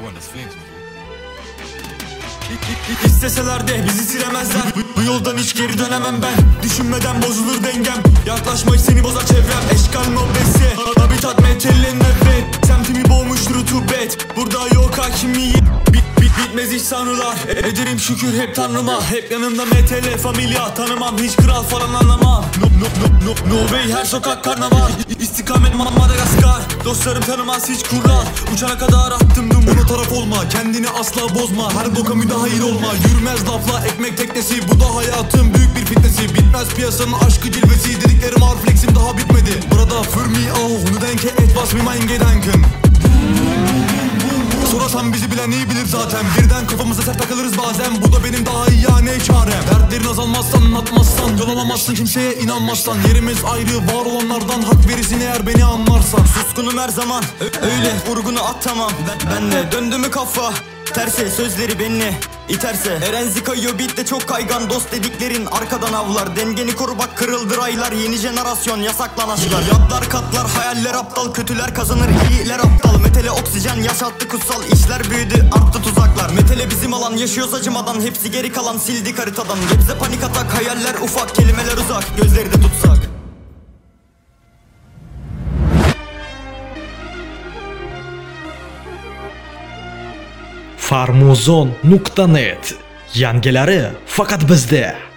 İsteseler de bizi silemezler. Bu yoldan hiç geri dönemem ben. Düşünmeden bozulur dengem. Yaklaşmayı seni bozar çevrem. Eşkal nobesi, habitat metalin nefret. Semtimi boğmuştur rutubet. Burada yok hakimiyet. Bitmez hiç sanrılar. Ederim şükür hep tanrıma. Hep yanımda metele familya. Tanımam hiç kral falan anlamam. No way her sokak karnaval. İstikamet Madagaskar. Dostlarım tanımaz hiç kural. Uçana kadar attım dün buna taraf olma. Kendini asla bozma. Her boka müdahil olma. Yürümez lafla ekmek teknesi. Bu da hayatın büyük bir fitnesi. Bitmez piyasanın aşkı cilvesi. Dediklerim ağır flexim daha bitmedi. Burada für mich auch. Nu denke etwas wie mein Gedanken. Sorarsan bizi bilen iyi bilir zaten. Birden kafamıza sert takılırız bazen. Bu da benim daha iyi ya ne çarem. Dertlerin azalmazsan anlatmazsan. Yol alamazsın kimseye inanmazsan. Yerimiz ayrı var olanlardan. Hak verirsin eğer beni anlarsan. Suskunum her zaman öyle vurgunu at tamam. Benle döndü mü kafa terse sözleri beni iterse. Erenzi kayıyor beatle çok kaygan. Dost dediklerin arkadan avlar. Dengeni koru bak kırıldı raylar. Yeni jenerasyon yasaklan aşklar. Yatlar katlar hayaller aptal. Kötüler kazanır iyiler aptal. Metele oksijen yaşattı kutsal. İşler büyüdü arttı tuzaklar. Metele bizim alan yaşıyoruz acımadan. Hepsi geri kalan sildik haritadan. Gebze panik atak hayaller ufak. Kelimeler uzak gözleri de tutsak. Farmuzon.net yangilari faqat bizda.